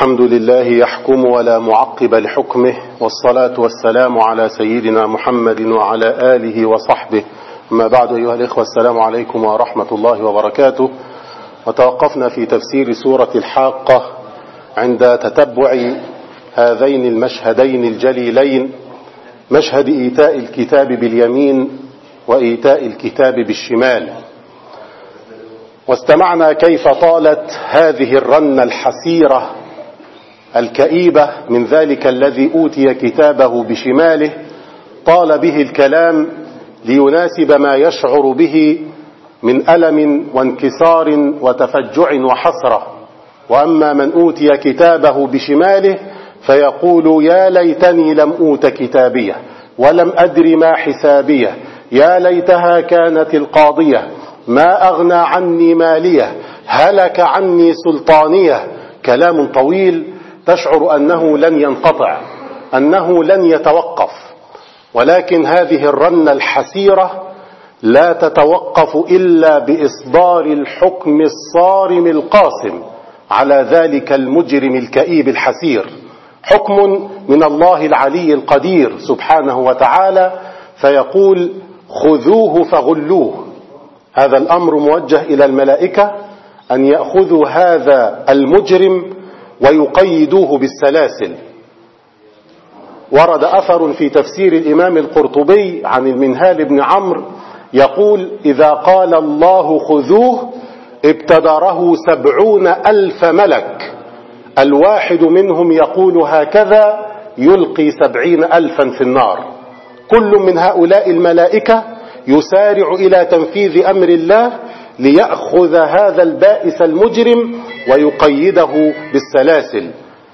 الحمد لله يحكم ولا معقب لحكمه، والصلاة والسلام على سيدنا محمد وعلى آله وصحبه. أما بعد، أيها الإخوة، السلام عليكم ورحمة الله وبركاته. وتوقفنا في تفسير سورة الحاقة عند تتبع هذين المشهدين الجليلين، مشهد إيتاء الكتاب باليمين وإيتاء الكتاب بالشمال. واستمعنا كيف طالت هذه الرنة الحسيرة الكئيبة من ذلك الذي أوتي كتابه بشماله، طال به الكلام ليناسب ما يشعر به من ألم وانكسار وتفجع وحسرة. وأما من أوتي كتابه بشماله فيقول: يا ليتني لم أوت كتابيه ولم أدر ما حسابيه، يا ليتها كانت القاضية، ما أغنى عني ماليه، هلك عني سلطانيه. كلام طويل تشعر أنه لن ينقطع، أنه لن يتوقف. ولكن هذه الرنة الحسيرة لا تتوقف إلا بإصدار الحكم الصارم القاسم على ذلك المجرم الكئيب الحسير، حكم من الله العلي القدير سبحانه وتعالى، فيقول: خذوه فغلوه. هذا الأمر موجه إلى الملائكة أن يأخذوا هذا المجرم ويقيدوه بالسلاسل. ورد أثر في تفسير الإمام القرطبي عن المنهال بن عمرو يقول: إذا قال الله خذوه ابتدره 70,000 ملك، الواحد منهم يقول هكذا يلقي 70,000 في النار. كل من هؤلاء الملائكة يسارع إلى تنفيذ أمر الله ليأخذ هذا البائس المجرم ويقيده بالسلاسل.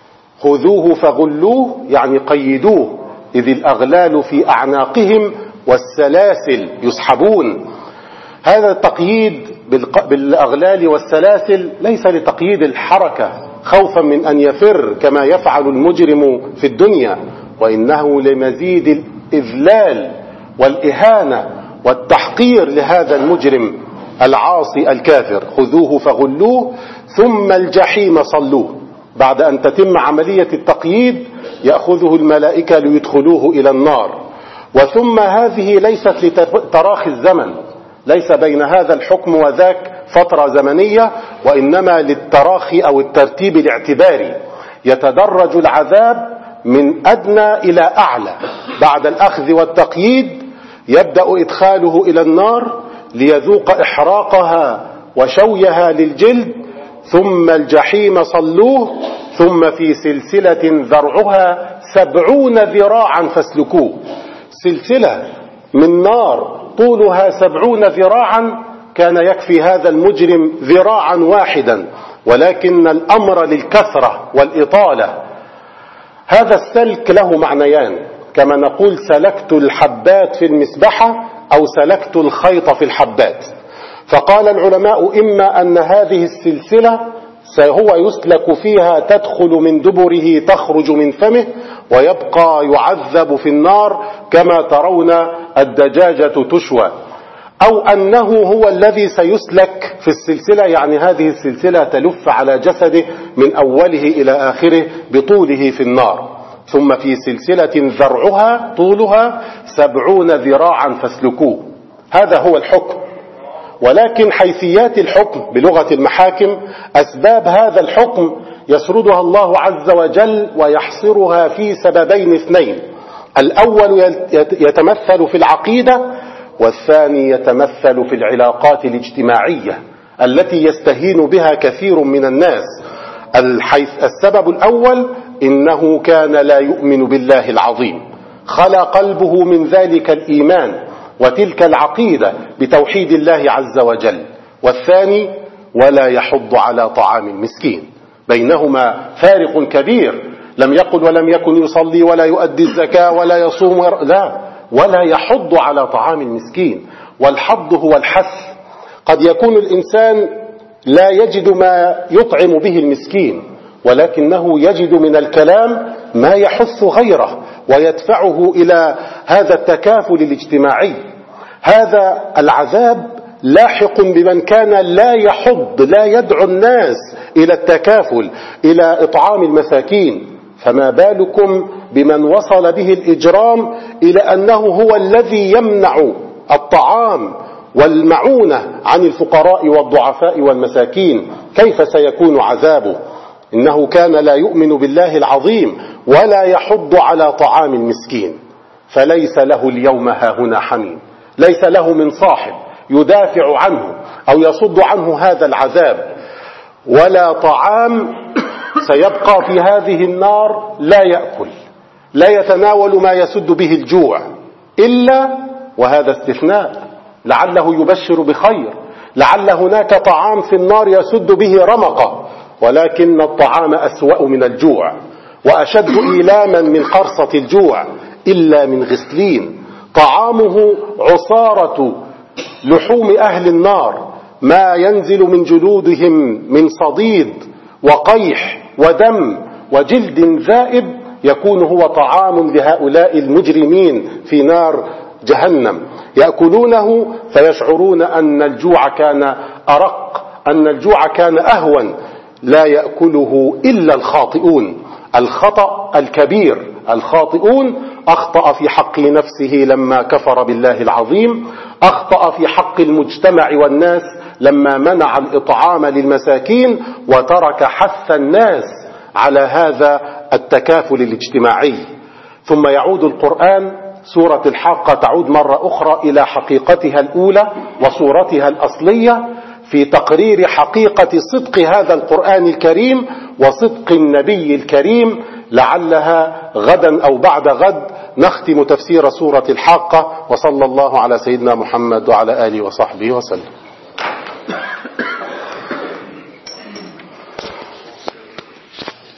خذوه فغلوه يعني قيدوه، إذ الأغلال في أعناقهم والسلاسل يسحبون. هذا التقييد بالأغلال والسلاسل ليس لتقييد الحركة خوفا من أن يفر كما يفعل المجرم في الدنيا، وإنه لمزيد الإذلال والإهانة والتحقير لهذا المجرم العاصي الكافر. خذوه فغلوه ثم الجحيم صلوه. بعد أن تتم عملية التقييد يأخذه الملائكة ليدخلوه إلى النار. وثم هذه ليست لتراخي الزمن، ليس بين هذا الحكم وذاك فترة زمنية، وإنما للتراخي أو الترتيب الاعتباري. يتدرج العذاب من أدنى إلى أعلى. بعد الأخذ والتقييد يبدأ إدخاله إلى النار ليذوق إحراقها وشويها للجلد، ثم الجحيم صلوه، ثم في سلسلة ذرعها 70 ذراعا فاسلكوه. سلسلة من نار طولها 70 ذراعا، كان يكفي هذا المجرم ذراعا واحدا، ولكن الأمر للكثرة والإطالة. هذا السلك له معنيان، كما نقول سلكت الحبات في المسبحة أو سلكت الخيط في الحبات. فقال العلماء: إما أن هذه السلسلة هو يسلك فيها، تدخل من دبره تخرج من فمه، ويبقى يعذب في النار كما ترون الدجاجة تشوى، أو أنه هو الذي سيسلك في السلسلة، يعني هذه السلسلة تلف على جسده من أوله إلى آخره بطوله في النار. ثم في سلسلة ذرعها طولها 70 ذراعا فاسلكوه. هذا هو الحكم. ولكن حيثيات الحكم بلغة المحاكم، أسباب هذا الحكم يسردها الله عز وجل ويحصرها في سببين اثنين: الأول يتمثل في العقيدة، والثاني يتمثل في العلاقات الاجتماعية التي يستهين بها كثير من الناس. السبب الأول: إنه كان لا يؤمن بالله العظيم، خلا قلبه من ذلك الإيمان وتلك العقيدة بتوحيد الله عز وجل. والثاني: ولا يحض على طعام المسكين. بينهما فارق كبير. لم يقل ولم يكن يصلي ولا يؤدي الزكاة ولا يصوم، لا، ولا يحض على طعام المسكين. والحض هو الحث. قد يكون الإنسان لا يجد ما يطعم به المسكين، ولكنه يجد من الكلام ما يحث غيره ويدفعه إلى هذا التكافل الاجتماعي. هذا العذاب لاحق بمن كان لا يحض لا يدعو الناس إلى التكافل إلى إطعام المساكين، فما بالكم بمن وصل به الإجرام إلى أنه هو الذي يمنع الطعام والمعونة عن الفقراء والضعفاء والمساكين؟ كيف سيكون عذابه؟ إنه كان لا يؤمن بالله العظيم ولا يحض على طعام المسكين، فليس له اليوم هاهنا حميم، ليس له من صاحب يدافع عنه أو يصد عنه هذا العذاب، ولا طعام سيبقى في هذه النار لا يأكل، لا يتناول ما يسد به الجوع، إلا وهذا استثناء لعله يبشر بخير، لعل هناك طعام في النار يسد به رمقه، ولكن الطعام أسوأ من الجوع وأشد إيلاما من قرصة الجوع، إلا من غسلين طعامه عصارة لحوم أهل النار، ما ينزل من جلودهم من صديد وقيح ودم وجلد ذائب يكون هو طعام لهؤلاء المجرمين في نار جهنم، يأكلونه فيشعرون أن الجوع كان أرق، أن الجوع كان أهون. لا يأكله إلا الخاطئون، الخطأ الكبير. الخاطئون أخطأ في حق نفسه لما كفر بالله العظيم، أخطأ في حق المجتمع والناس لما منع الإطعام للمساكين وترك حث الناس على هذا التكافل الاجتماعي. ثم يعود القرآن، سورة الحاقة تعود مرة أخرى إلى حقيقتها الأولى وصورتها الأصلية في تقرير حقيقة صدق هذا القرآن الكريم وصدق النبي الكريم. لعلها غدا أو بعد غد نختم تفسير سورة الحاقة، وصلى الله على سيدنا محمد وعلى آله وصحبه وسلم.